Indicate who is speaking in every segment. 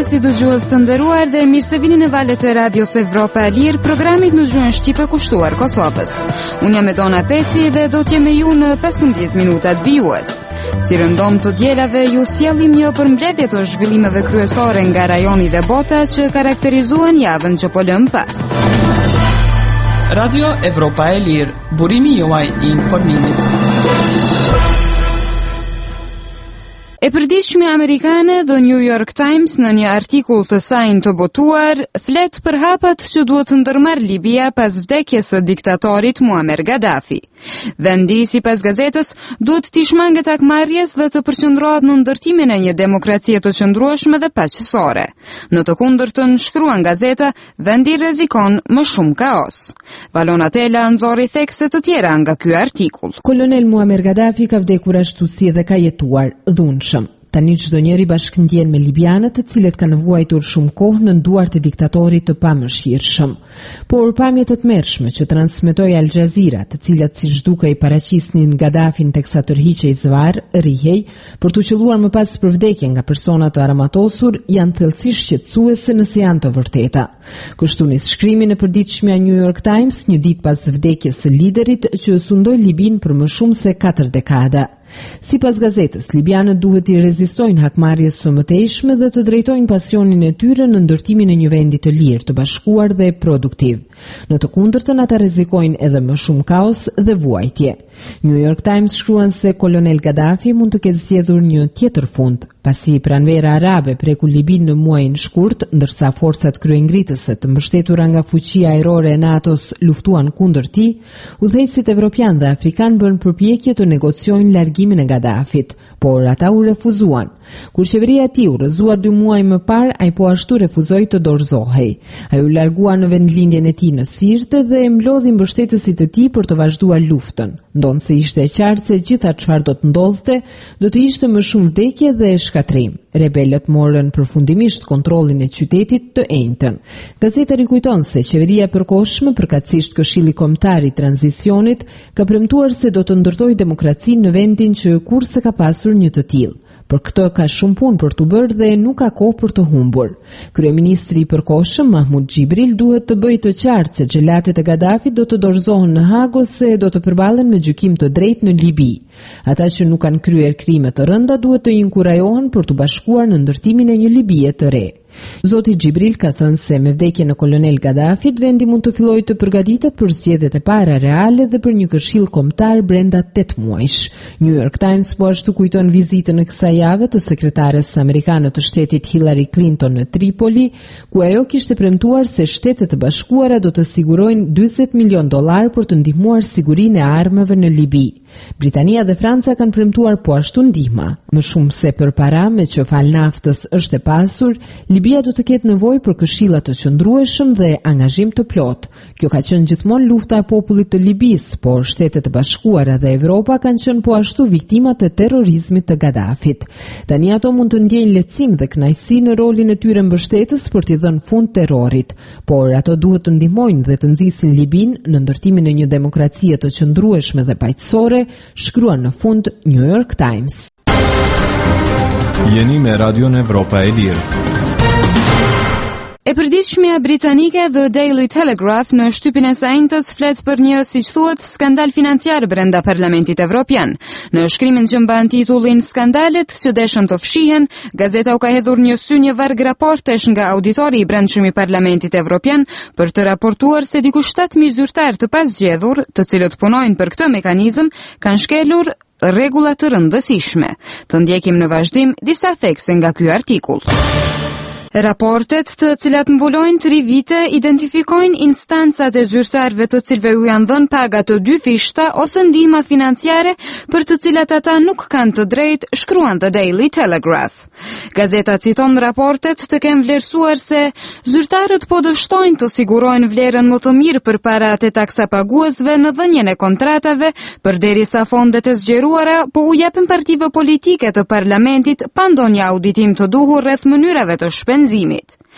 Speaker 1: mëngjesi dëgjues të nderuar dhe mirë se vini në valët e Radios Evropa e Lirë, programit në gjuhën shqipe kushtuar Kosovës. Unë jam Edona Peci dhe do t'jem me ju në 15 minutat vijues. Si rëndom të dielave ju sjellim një përmbledhje të zhvillimeve kryesore nga rajoni dhe bota që karakterizuan javën që po lëm pas.
Speaker 2: Radio Evropa e Lirë, burimi juaj I informimit.
Speaker 1: E përditshme amerikane The New York Times në një artikull të saj të botuar flet për hapat që duhet të ndërmarrë Libia pas vdekjes së diktatorit Muammar Gaddafi. Vendi, sipas gazetës, duhet të shmanget akmarrjes dhe të përqendrohet në ndërtimin e një demokracie të qëndrueshme dhe paqësore. Në të kundërtën, shkruan gazeta, vendi rrezikon më shumë kaos. Valona Tela nxorri thekse të tjera nga ky artikull.
Speaker 3: Kolonel Muammar Gaddafi ka vdekur ashtu si dhe ka jetuar dhunshëm. Tani çdo njeri bashkëndjen me libianët të cilët kanë vuajtur shumë kohë në duart e diktatorit të pamëshirshëm. Por pamjet e tmerrshme që transmetoi Al Jazeera, të cilat siç dukej paraqisnin Gaddafin teksa tërhiqej zvarr, rrihej, për të qelluar më pas për vdekje nga persona të aramatosur, janë thellësisht shqetësuese nëse janë të vërteta. Kështu nis shkrimi në përditshmja New York Times një ditë pas vdekjes së liderit që sundoi Libin për më shumë se 4 dekada. Sipas gazetës, libianët duhet I rezistojnë hakmarrjes së mëtejshme dhe të drejtojnë pasionin e tyre në ndërtimin e një vendi të lirë, të bashkuar dhe produktiv. Në të kundërtën ata rrezikojnë edhe më shumë kaos dhe vuajtje. New York Times shkruan se kolonel Gaddafi mund të ketë zgjedhur një tjetër fund, pasi pranvera arabe preku Libin në muajin shkurt, ndërsa forcat kryengritëse të mbështetura nga fuqia ajrore e NATO-s luftuan kundër tij, udhëheqësit evropian dhe afrikan bën përpjekje të negociojnë largimin e Gaddafit, por ata u refuzuan. Kur qeveria e tij u rrëzua 2 muaj më parë, ai po ashtu refuzoi të dorëzohej. Ai u largua në vendlindjen e tij në Sirte dhe e mblodhi mbështetësit e tij për të vazhduar luftën. Ndonse ishte e qartë se gjitha çfarë do të ndodhte, do të ishte më shumë vdekje dhe shkatrim. Rebelët morën përfundimisht kontrollin e qytetit të enjtën. Gazeta rikujton se qeveria e përkohshme, përkatësisht Këshilli Kombëtar I Tranzicionit, ka premtuar se do të ndërtojë demokracinë në vendin që kurrë ka pasur një të tillë. Për këtë ka shumë punë për të bërë dhe nuk ka kohë për të humbur. Kryeministri I përkohshëm Mahmud Xhibril duhet të bëjë të qartë se xhelatet e Gaddafit do të dorëzohen në Hag ose do të përballen me gjykim të drejtë në Libi. Ata që nuk kanë kryer krime të rënda duhet të inkurajohen për të bashkuar në ndërtimin e një Libie të re. Zoti Xhibril ka thënë se me vdekjen e kolonel Gaddafit, vendi mund të fillojë të përgatitet për zgjedhjet e para reale dhe për një këshill kombëtar brenda 8 muajsh. New York Times po ashtu kujton vizitën e kësaj jave të sekretares amerikane të shtetit Hillary Clinton në Tripoli, ku ajo kishte premtuar se Shtetet e Bashkuara do të sigurojnë $40 milion për të ndihmuar sigurinë e armëve në Libi. Britania dhe Franca kanë premtuar po ashtu ndihma. Më shumë se për para, me që fal naftës është e pasur, Libia do të ketë nevojë për këshilla të qëndrueshëm dhe angazhim të plotë. Kjo ka qenë gjithmonë lufta e popullit të Libis, por Shtetet e Bashkuara dhe Evropa kanë qenë po ashtu viktima të terrorizmit të Gaddafit. Tani ato mund të ndjejnë lehtësim dhe kënaqësi në rolin e tyre mbështetës për t'i dhënë fund terrorit, por ato duhet të ndihmojnë dhe të nxisin Libin në ndërtimin e një demokracie të qëndrueshme dhe paqësore, shkruan në fund New York Times.
Speaker 4: Jeni me Radion Evropa e Lirë.
Speaker 1: E përditshmja britanike The Daily Telegraph në shtypin e saj njëtës flet për një, siç thuhet, skandal financiar brenda Parlamentit Evropian. Në shkrimin që mban titullin Skandalet që deshën të fshihen, gazeta u ka hedhur një sy një varg raportesh nga auditori I brendshëm I Parlamentit Evropian për të raportuar se diku 7.000 zyrtar të pasgjedhur, të cilët punojnë për këtë mekanizëm, kanë shkelur rregulla të rëndësishme. Të ndjekim në vazhdim disa thekse nga ky artikull. Raportet, të cilat mbulojnë 3 vite, identifikojnë instancat e zyrtarëve të cilëve u janë dhënë paga të 2 fishta ose ndihma financiare për të cilat ata nuk kanë të drejtë, shkruan The Daily Telegraph. Gazeta citon raportet të kenë vlerësuar se zyrtarët po dështojnë të sigurojnë vlerën më të mirë për paratë e taksapaguesve në dhënien e kontratave, përderisa fondet e zgjeruara po u japin partive politike të parlamentit pa ndonjë auditim të duhur rreth mënyrave të shpenzimit.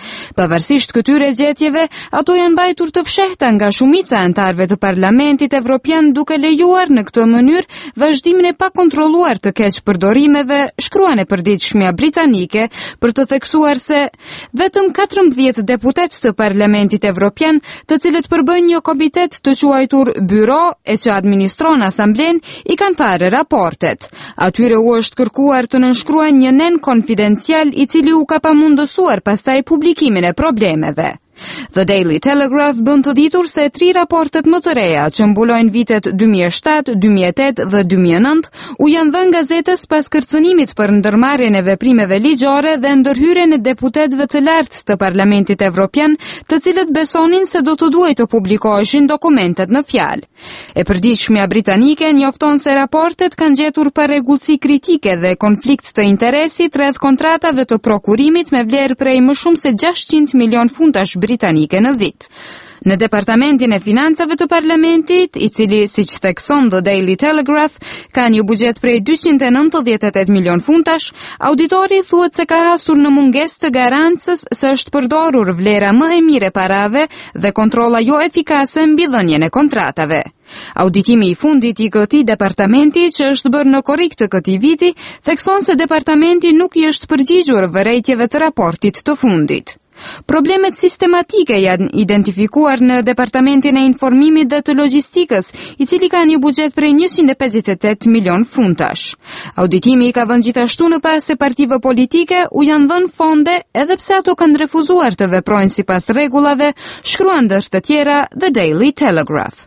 Speaker 1: Pavarësisht këtyre gjetjeve, ato janë mbajtur të fshehta nga shumica e anëtarëve të Parlamentit Evropian, duke lejuar në këtë mënyrë vazhdimin e pakontrolluar të keqpërdorimeve, shkruan e përditshmja britanike, për të theksuar se vetëm 14 deputet të Parlamentit Evropian, të cilët përbëjnë një komitet të quajtur Byro e që administron asamblen, i kanë parë raportet. Atyre u është kërkuar të nënshkruajnë një nen konfidencial i cili u ka pamundësuar pastaj publikimin e problemeve. The Daily Telegraph bën të ditur se 3 raportet më të reja që mbulojnë vitet 2007, 2008 dhe 2009 u janë dhënë gazetës pas kërcënimit për ndërmarrjen e veprimeve ligjore dhe ndërhyrjen e deputetëve të lartë të Parlamentit Evropian, të cilët besonin se do të duhej të publikoheshin dokumentet në fjalë. E përditshmja britanike njofton se raportet kanë gjetur parregullsi kritike dhe konflikt të interesit rreth kontratave të prokurimit me vlerë prej më shumë se 600 milion funtash britanike në vit. Në Departamentin e Financave të Parlamentit, i cili, siç thekson The Daily Telegraph, ka një buxhet prej 298 milion funtash, auditori thuhet se ka hasur në mungesë të garancës se është përdorur vlera më e mirë e parave dhe kontrolla jo efikase mbi dhënien e kontratave. Auditimi i fundit i këtij departamenti, që është bërë në korrik të këtij viti, thekson se departamenti nuk i është përgjigjur vërejtjeve të raportit të fundit. Problemet sistematike janë identifikuar në Departamentin e Informimit dhe të Logjistikës, i cili ka një buxhet prej 158 milion funtash. Auditimi ka vënë gjithashtu në pas se partive politike u janë dhënë fonde edhe pse ato kanë refuzuar të veprojnë sipas rregullave, shkruan ndër të tjera The Daily Telegraph.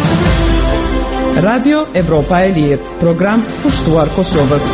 Speaker 2: Radio Evropa e Lirë, program pushtuar Kosovës.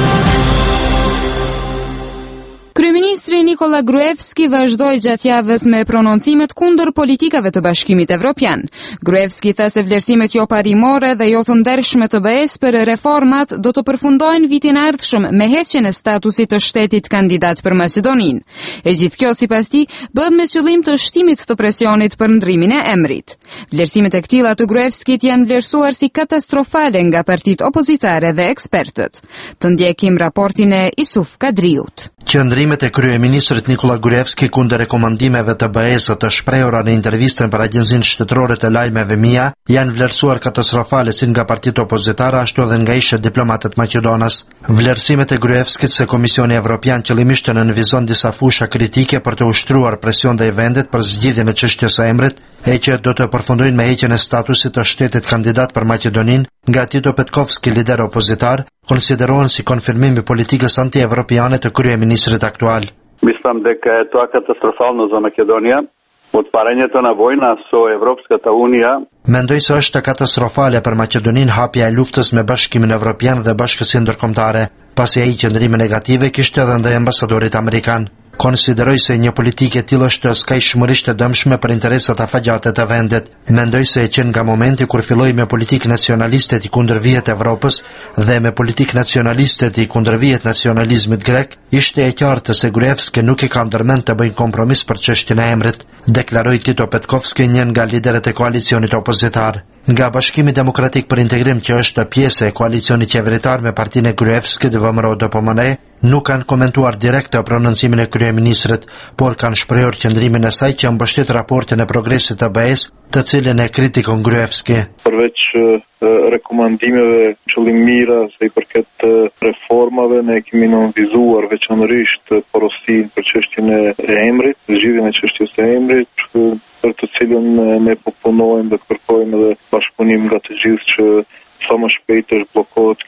Speaker 1: Kryeministri Nikola Gruevski vazhdoi gjatë javës me prononcimet kundër politikave të Bashkimit Evropian. Gruevski tha se vlerësimet jo parimore dhe jo të ndershme të BE-s për reformat do të përfundojnë vitin e ardhshëm me heqjen e statusit të shtetit kandidat për Maqedoninë. E gjithë kjo sipas tij bëhet me qëllim të shtimit të presionit për ndrimin e emrit. Vlerësimet e këtilla të Gruevskit janë vlerësuar si katastrofale nga partitë opozitare dhe ekspertët. Të ndjekim raportin e Isuf Kadriut.
Speaker 5: Qëndrimet e kryeministrit Nikola Gruevski kundër rekomandimeve të BE-s të shprehura në intervistën për Agjencinë Shtetërore të Lajmeve MIA janë vlerësuar katastrofale si nga partitë opozitare ashtu edhe nga ishe diplomatët maqedonas. Vlerësimet e Gruevskit se Komisioni Evropian qëllimisht nënvizon disa fusha kritike për të ushtruar presion ndaj vendit për zgjidhjen e çështjes së emrit, e që do të përfundojnë me heqjen e statusit të shtetit kandidat për Maqedoninë, nga Tito Petkovski, lider opozitar, konsiderohen si konfirmim i politikës anti-evropiane të kryeministrit aktual.
Speaker 6: Mislim дека е тоа катастрофално за Македонија. Отварањето на војна со Европската унија.
Speaker 5: Mendoj se është katastrofale për Maqedoninë hapja e luftës me Bashkimin Evropian dhe Bashkësinë Ndërkombëtare, pasi ai qëndrime negative kishte edhe ndaj ambasadorit amerikan. Konsideroj se një politikë e tillë është skajshmërisht e dëmshme për interesat afatgjate të vendit. Mendoj se që nga momenti kur filloi me politikë nacionaliste i kundërvihet Evropës dhe me politikë nacionaliste i kundërvihet nacionalizmit grek, ishte e qartë se Gruevski nuk i ka ndërmend të bëjnë kompromis për çështjen e emrit, deklaroi Tito Petkovski, një nga liderët e koalicionit opozitar. Nga Bashkimi Demokratik për Integrim, që është pjesë e koalicionit qeveritar me partinë e Gruevskit dhe VMRO-DPMNE, nuk kanë komentuar direkt të prononcimin e kryeministrit, por kanë shprehur qëndrimin e saj që mbështet raportin e progresit të BE-s, të cilin e kritikon Gruevski.
Speaker 7: Përveç rekomandimeve qëllimira se i përket reformave, ne kemi nënvizuar veçanërisht porosinë për çështjen e emrit, zgjidhjen e çështjes së emrit, për të cilën ne po punojmë dhe kërkojmë edhe bashkëpunim nga të gjithë që sa më shpejt të zhbllokohet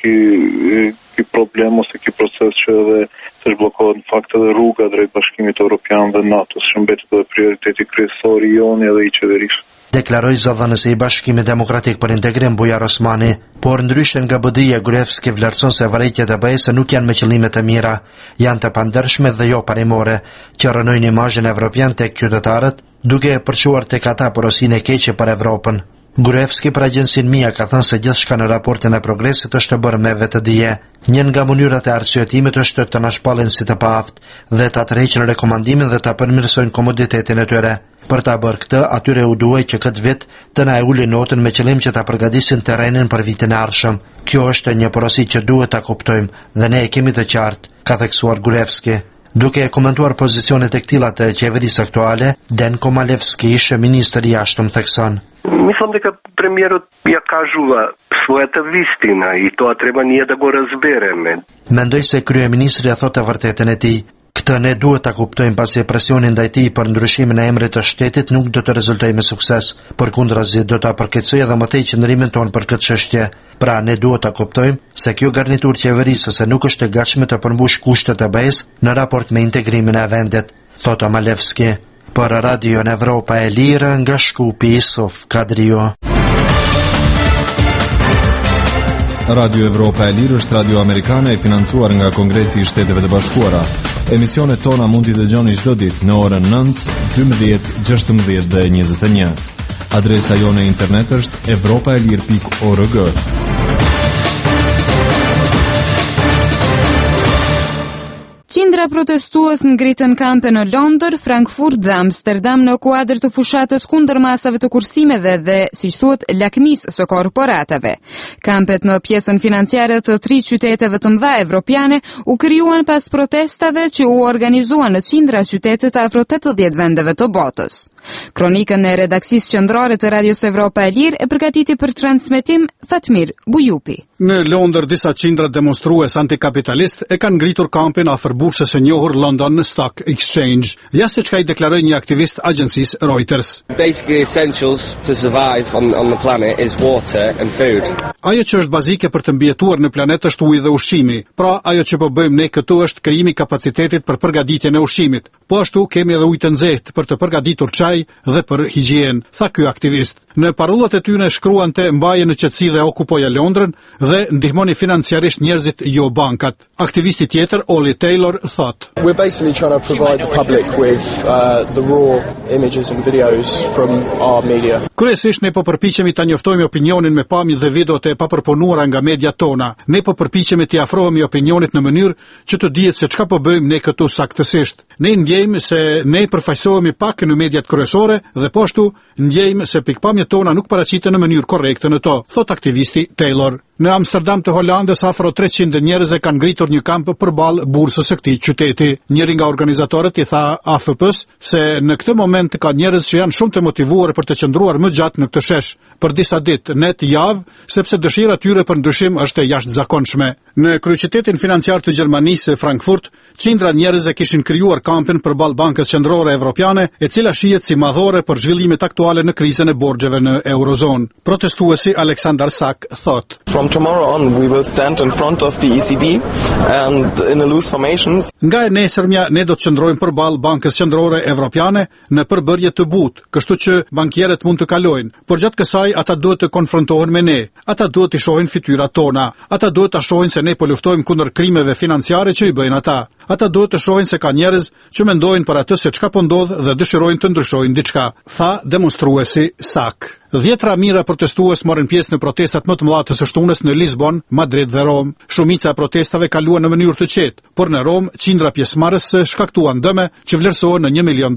Speaker 7: ky problem ose ky proces që edhe të zhbllokohet në fakt edhe rruga drejt Bashkimit Evropian dhe NATO-s, që mbetet edhe prioriteti kryesor i joni edhe i qeverisë.
Speaker 5: Deklaroi zëdhënësi i Bashkimit Demokratik për Integrim Bujar Osmani, por ndryshe nga BDI-ja, Gruevski vlerëson se vërejtjet e BE-s nuk janë me qëllime të mira, janë të pandershme dhe jo parimore, që rënojnë imazhin evropian tek qytetarët, duke e përçuar tek ata porosinë e keqe për Evropën. Gruevski për Agjencinë MIA ka thënë se gjithçka në raportin e progresit është bërë me vetëdije. Një nga mënyrat e arsyetimit është të na shpallin si të paaftë dhe ta tërheqin rekomandimin dhe ta përmirësojnë komoditetin e tyre. Për ta bërë këtë, atyre u duhej që këtë vit të na e ulin notën me qëllim që ta përgatisin terrenin për vitin e ardhshëm. Kjo është një porosi që duhet ta kuptojmë dhe ne e kemi të qartë, ka theksuar Gruevski. Duke komentuar pozicionet e këtilla të qeverisë aktuale, Denko Malevski, ministri i jashtëm, thekson:
Speaker 8: Mislim дека премиерот ја кажува својата вистина и тоа треба ние да го разбереме.
Speaker 5: Mendoj se kryeministri ja thotë vërtetën e tij. Këtë ne duhet ta kuptojmë pasi presioni ndaj tij për ndryshimin e emrit të shtetit nuk do të rezultojë me sukses, përkundrazi do ta përkeqësojë edhe më tej qëndrimin tonë për këtë çështje. Pra ne duhet ta kuptojmë se kjo garnitur qeverisëse nuk është e gatshme të përmbush kushtet e BE-s në raport me integrimin e vendit, thotë Malevski. Për Radio Evropa e Lirë nga Shkupi, Sof Kadrio.
Speaker 4: Radio Evropa e Lirë është radio amerikane e financuar nga Kongresi i Shteteve të Bashkuara. Emisionet tona mund t'i dëgjoni çdo ditë në orën 9, 12, 16 dhe 21. Adresa jone e internet është europaelir.org.
Speaker 1: Qindra protestues ngritën kampe në Londër, Frankfurt dhe Amsterdam në kuadër të fushatës kundër masave të kursimeve dhe, siç thuhet, lakmisë së korporatave. Kampet në pjesën financiare të 3 qyteteve të mëdha evropiane u krijuan pas protestave që u organizuan në qindra qytete të afro 80 vendeve të botës. Kronikën e redaksisë qendrore të Radios Evropa e Lirë e përgatiti për transmetim Fatmir Bujupi.
Speaker 9: Në Londër disa qindra demonstrues antikapitalist e kanë ngritur kampin afër bursës së njohur London Stock Exchange, ja se çka I deklaroi një aktivist agjencisë Reuters.
Speaker 10: Basically essentials to survive on the planet is water and food.
Speaker 9: Ajo që është bazike për të mbijetuar në planet është uji dhe ushqimi. Pra ajo që po bëjmë ne këtu është krijimi kapacitetit për përgatitjen e ushqimit. Po ashtu kemi edhe ujë të nxehtë për të përgatitur çaj dhe për higjienë, tha ky aktivist. Në parollat e tyre shkruante mbaje në qetësi dhe okupoja Londrën dhe ndihmoni financiarisht njerëzit, jo bankat. Aktivisti tjetër, Ollie Taylor, thot:
Speaker 11: We're basically trying to provide the public with the raw images and videos from our media.
Speaker 9: Kryesisht ne po përpiqemi ta njoftojmë opinionin me pamje dhe videot e papërpunuara nga mediat tona. Ne po përpiqemi t'i afrohemi opinionit në mënyrë që të dihet se çka po bëjmë ne këtu saktësisht. Ne ndjejmë se ne përfaqësohemi pak në mediat kryesore dhe po ashtu ndjejmë se pikpamjet tona nuk paraqiten në mënyrë korrekte në to, thot aktivisti Taylor. Në Amsterdam të Holandës afro 300 njerëz kanë ngritur një kamp përballë bursës së këtij qyteti. Njëri nga organizatorët I tha AFP-s se në këtë moment ka njerëz që janë shumë të motivuar për të qëndruar më gjatë në këtë shesh për disa ditë, net javë, sepse dëshira tyre për ndryshim është e jashtëzakonshme. Në kryeqytetin financiar të Gjermanisë, Frankfurt, qindra njerëz kishin krijuar kampin përballë Bankës Qendrore Evropiane, e cila shihet si madhore për zhvillimet aktuale në krizën e borxheve në Eurozonë. Protestuesi Alexander Sak thot:
Speaker 11: From tomorrow on we will stand in front of the ECB and in a loose formations.
Speaker 9: Nga e nesërmja ne do të qëndrojmë përballë Bankës Qendrore Evropiane në përbërje të butë, kështu që bankierët mund të kalojnë, por gjatë kësaj ata duhet të konfrontohen me ne. Ata duhet të shohin fytyrat tona. Ata duhet të shohin se ne po luftojmë kundër krimeve financiare që I bëjnë ata. Ata duhet të shohin se ka njerëz që mendojnë për atë se çka po ndodh dhe dëshirojnë të ndryshojnë diçka, tha demonstruesi Sak. 10 mijëra protestues morën pjesë në protestat më të mëdha të së shtunës në Lisbon, Madrid dhe Rom. Shumica e protestave kaluan në mënyrë të qetë, por në Rom qindra pjesëmarrës shkaktuan dëme që vlerësohen në $1 milion.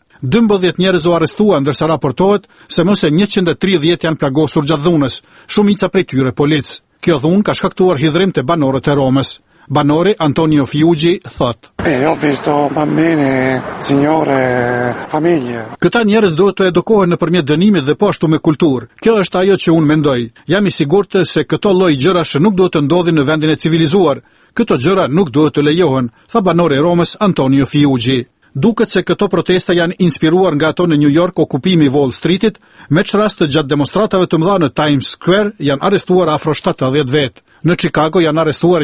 Speaker 9: 12 njerëz u arrestuan, ndërsa raportohet se më se 130 janë plagosur gjatë dhunës, shumica prej tyre polic. Kjo dhunë ka shkaktuar hidhrim te banorët e Romës. Banori Antonio Fiuggi thot:
Speaker 12: Ho visto bambine, signore, famiglie.
Speaker 9: Këta njerëz duhet të edukohen nëpërmjet dënimit dhe po ashtu me kulturë. Kjo është ajo që unë mendoj. Jam I sigurt se këto lloj gjërash nuk duhet të ndodhin në vendin e civilizuar. Këto gjëra nuk duhet të lejohen, tha banori I Romës Antonio Fiuggi. Duket se këto protesta janë inspiruar nga ato në New York okupimi I Wall Streetit, me çrast gjatë demonstratave të mëdha në Times Square janë arrestuar afro 70 vet. Në Chicago janë arrestuar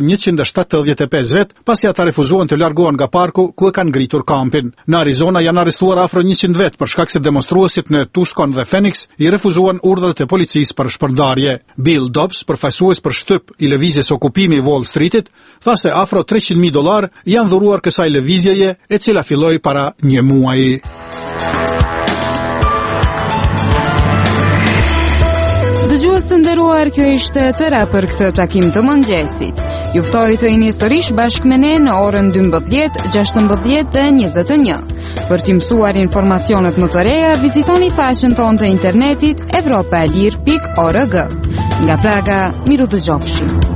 Speaker 9: 175 vet, pasi ata refuzuan të largohen nga parku ku e kanë ngritur kampin. Në Arizona janë arrestuar afro 100 vet për shkak se demonstruesit në Tucson dhe Phoenix I refuzuan urdhrat e policisë për shpërndarje. Bill Dobbs, përfaqësues për shtyp I lëvizjes okupimi I Wall Streetit, tha se afro $300,000 janë dhuruar kësaj lëvizjeje, e cila filloi para një muaji.
Speaker 1: Dëgjues të nderuar, kjo ishte tëra për këtë takim të mëngjesit. Ju ftoj të jeni sërish bashkë me ne në orën 12, 16 dhe 21. Për t'i mësuar informacionet më të reja, vizitoni faqen tonë të internetit evropaelir.org. Nga Praga, miru dëgjofshim.